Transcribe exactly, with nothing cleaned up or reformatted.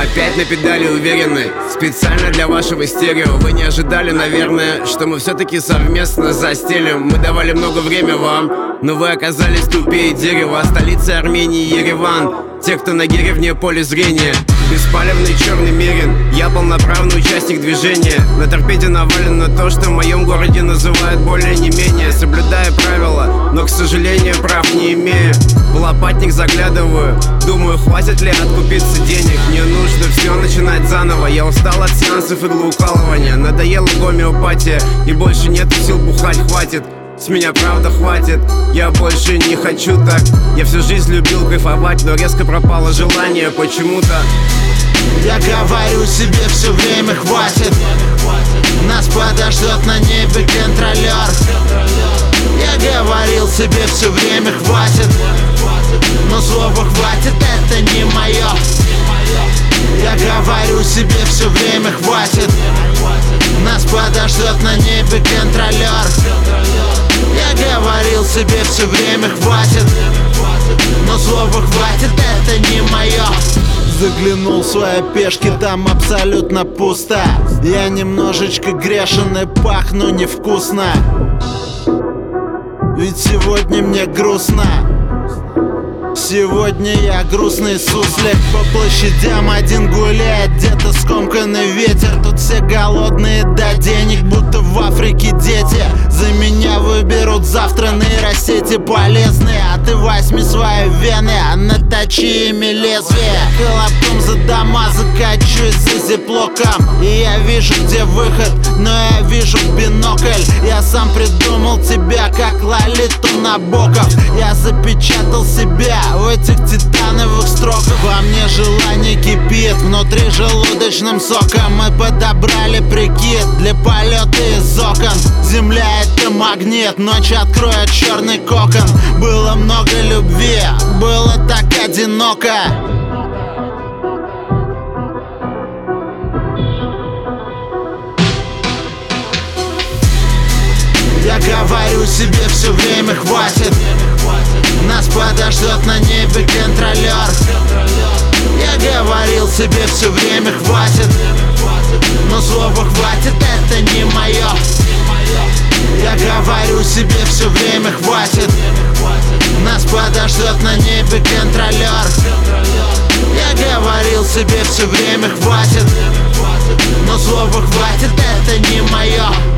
опять на педали уверены, специально для вашего стерео. Вы не ожидали, наверное, что мы все-таки совместно застелим. Мы давали много времени вам, но вы оказались тупее дерева. Столица Армении Ереван, те, кто на гире вне поля зрения. Беспалевный черный мерин, я полноправный участник движения. На торпеде навалено то, что в моем городе называют более не менее. Соблюдая правила, но, к сожалению, прав не имею. В лопатник заглядываю, думаю, хватит ли откупиться денег. Мне нужно все начинать заново. Я устал от сеансов иглоукалывания. Надоела гомеопатия, и больше нет сил бухать, хватит. С меня правда хватит, я больше не хочу так. Я всю жизнь любил кайфовать, но резко пропало желание почему-то. Я говорю себе все время хватит, нас подождет на небе контролер. Я говорил себе все время хватит, но слово хватит это не мое. Я говорю себе все время хватит, нас подождет на небе контролер. Я говорил себе все время хватит, но слово хватит это не мое. Заглянул в свои пешки, там абсолютно пусто. Я немножечко грешен и пахну невкусно, ведь сегодня мне грустно. Сегодня я грустный суслик, по площадям один гуляет, где-то скомканный ветер. Тут все голодные до денег, будто в Африке дети. За меня выберут завтра нейросети полезные. А ты возьми свои вены, а наточи ими лезвие. Колобком за дома закачусь за зиплоком, и я вижу, где выход, но я вижу в бинокль. Я сам придумал тебя, как Лолиту Набоков. Я запечатал себя в этих титановых строках. Во мне желание кипит, внутри желудочным соком. Мы подобрали прикид для полета из окон. Земля — это магнит, ночь откроет черный кокон. Было много любви, было так одиноко. Я говорю себе все время хватит, нас подождет на небе контролер. Я говорил себе все время хватит, но слово хватит это не мое. Я говорю себе все время хватит, нас подождет на небе контролер. Я говорил себе все время хватит, но слово хватит это не мое.